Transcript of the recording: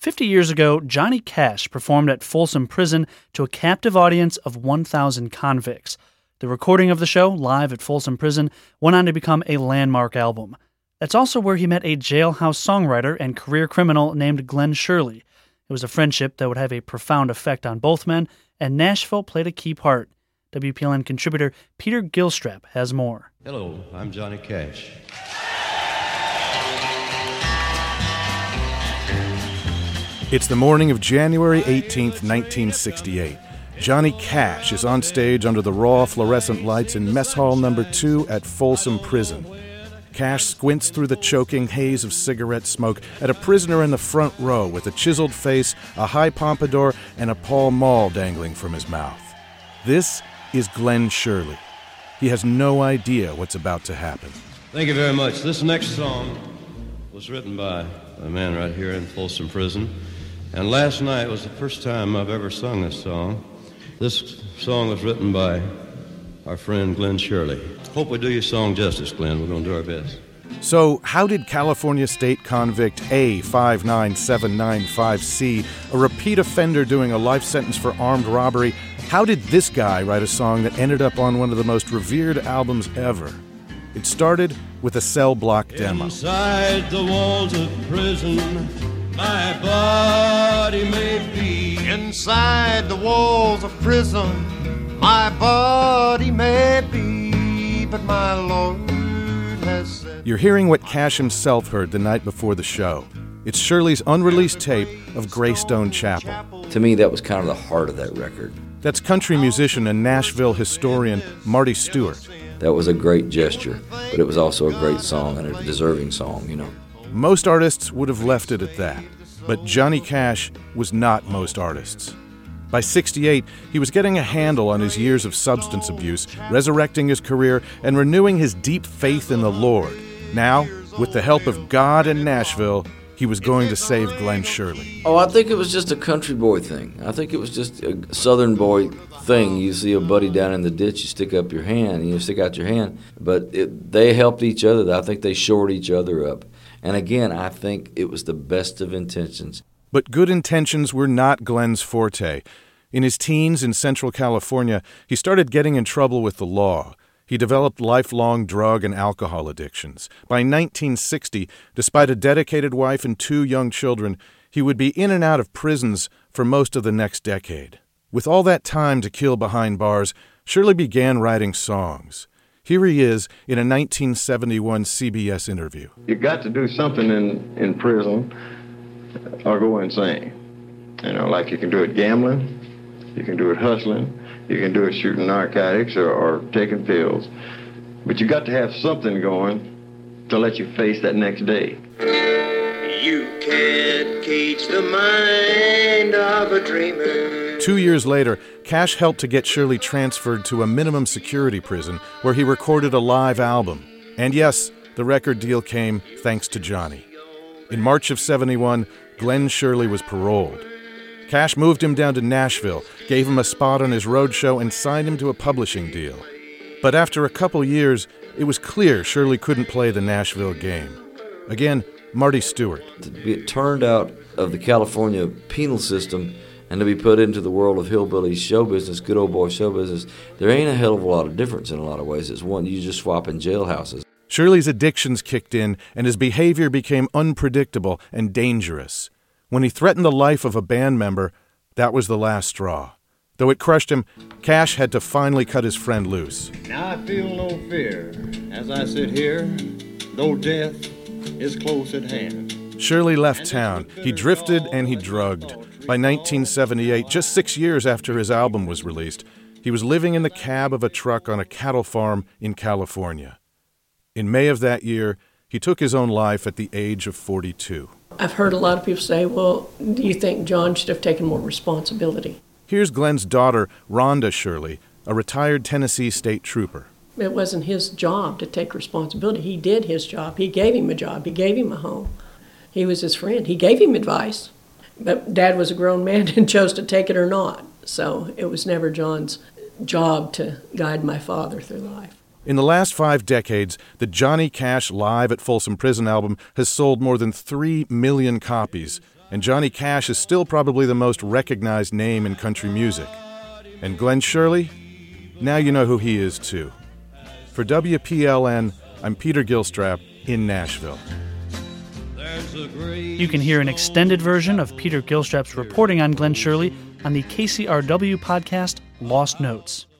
50 years ago, Johnny Cash performed at Folsom Prison to a captive audience of 1,000 convicts. The recording of the show, live at Folsom Prison, went on to become a landmark album. That's also where he met a jailhouse songwriter and career criminal named Glenn Shirley. It was a friendship that would have a profound effect on both men, and Nashville played a key part. WPLN contributor Peter Gilstrap has more. Hello, I'm Johnny Cash. It's the morning of January 18th, 1968. Johnny Cash is on stage under the raw fluorescent lights in Mess Hall No. 2 at Folsom Prison. Cash squints through the choking haze of cigarette smoke at a prisoner in the front row with a chiseled face, a high pompadour, and a Pall Mall dangling from his mouth. This is Glenn Shirley. He has no idea what's about to happen. Thank you very much. This next song was written by a man right here in Folsom Prison. And last night was the first time I've ever sung this song. This song was written by our friend Glenn Shirley. Hope we do your song justice, Glenn. We're going to do our best. So, how did California state convict A59795C, a repeat offender doing a life sentence for armed robbery, how did this guy write a song that ended up on one of the most revered albums ever? It started with a cell block demo. Inside the walls of prison, my body may be. Inside the walls of prison, my body may be, but my Lord has said... You're hearing what Cash himself heard the night before the show. It's Shirley's unreleased tape of Greystone Chapel. To me, that was kind of the heart of that record. That's country musician and Nashville historian Marty Stewart. That was a great gesture, but it was also a great song and a deserving song, you know. Most artists would have left it at that, but Johnny Cash was not most artists. By 68, he was getting a handle on his years of substance abuse, resurrecting his career, and renewing his deep faith in the Lord. Now, with the help of God and Nashville, he was going to save Glenn Shirley. Oh, I think it was just a country boy thing. I think it was just a southern boy thing. You see a buddy down in the ditch, you stick up your hand, and you stick out your hand. But they helped each other. I think they shored each other up. And again, I think it was the best of intentions. But good intentions were not Glenn's forte. In his teens in Central California, he started getting in trouble with the law. He developed lifelong drug and alcohol addictions. By 1960, despite a dedicated wife and 2 young children, he would be in and out of prisons for most of the next decade. With all that time to kill behind bars, Shirley began writing songs. Here he is in a 1971 CBS interview. You got to do something in prison or go insane. You know, like you can do it gambling, you can do it hustling, you can do it shooting narcotics or taking pills. But you got to have something going to let you face that next day. You can't cage the mind of a dreamer. 2 years later, Cash helped to get Shirley transferred to a minimum security prison where he recorded a live album. And yes, the record deal came thanks to Johnny. In March of '71, Glenn Shirley was paroled. Cash moved him down to Nashville, gave him a spot on his road show, and signed him to a publishing deal. But after a couple years, it was clear Shirley couldn't play the Nashville game. Again, Marty Stewart. To be turned out of the California penal system and to be put into the world of hillbilly show business, good old boy show business, there ain't a hell of a lot of difference in a lot of ways. It's one you just swap in jailhouses. Shirley's addictions kicked in, and his behavior became unpredictable and dangerous. When he threatened the life of a band member, that was the last straw. Though it crushed him, Cash had to finally cut his friend loose. Now I feel no fear as I sit here, though death is close at hand. Shirley left town. He drifted and he drugged. By 1978, just 6 years after his album was released, he was living in the cab of a truck on a cattle farm in California. In May of that year, he took his own life at the age of 42. I've heard a lot of people say, well, do you think John should have taken more responsibility? Here's Glenn's daughter, Rhonda Shirley, a retired Tennessee state trooper. It wasn't his job to take responsibility. He did his job. He gave him a job. He gave him a home. He was his friend. He gave him advice. But Dad was a grown man and chose to take it or not. So it was never John's job to guide my father through life. In the last 5 decades, the Johnny Cash Live at Folsom Prison album has sold more than 3 million copies. And Johnny Cash is still probably the most recognized name in country music. And Glenn Shirley? Now you know who he is, too. For WPLN, I'm Peter Gilstrap in Nashville. You can hear an extended version of Peter Gilstrap's reporting on Glenn Shirley on the KCRW podcast Lost Notes.